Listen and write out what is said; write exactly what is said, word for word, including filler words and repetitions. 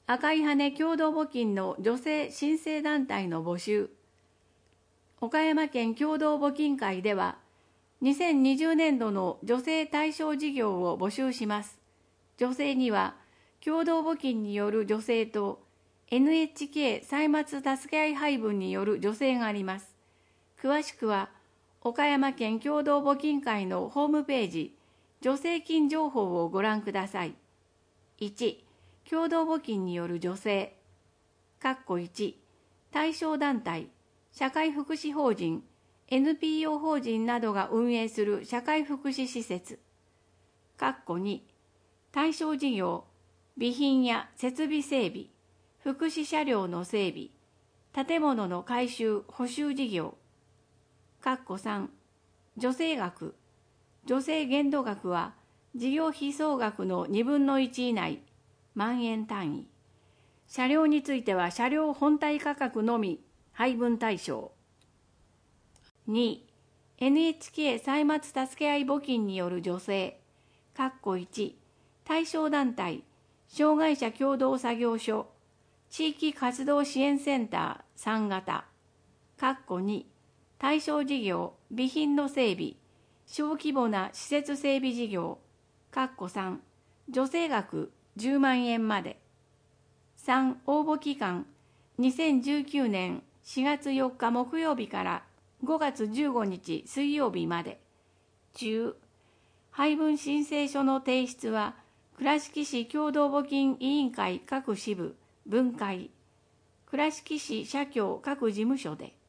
赤い羽共同募金の女性申請団体の募集。岡山県共同募金会では、にせんにじゅうねんどの女性対象事業を募集します。女性には、共同募金による女性と エヌエイチケー 歳末助け合い配分による女性があります。詳しくは、岡山県共同募金会のホームページ、助成金情報をご覧ください。いち、共同募金による女性。いち、対象団体、社会福祉法人、エヌピーオー 法人などが運営する社会福祉施設。に、対象事業、備品や設備整備、福祉車両の整備、建物の改修・補修事業。さん、助成額。助成限度額は事業費総額のにぶんのいち以内、万円単位。車両については車両本体価格のみ配分対象。に、エヌエイチケー 歳末助け合い募金による助成。いち、対象団体、障害者共同作業所、地域活動支援センターさん型。に、対象事業、備品の整備、小規模な施設整備事業。さん、助成額じゅうまんえんまで。さん、応募期間、にせんじゅうきゅうねんしがつよっか木曜日からごがつじゅうごにち水曜日まで。中、配分申請書の提出は、倉敷市共同募金委員会各支部、分会、倉敷市社協各事務所で。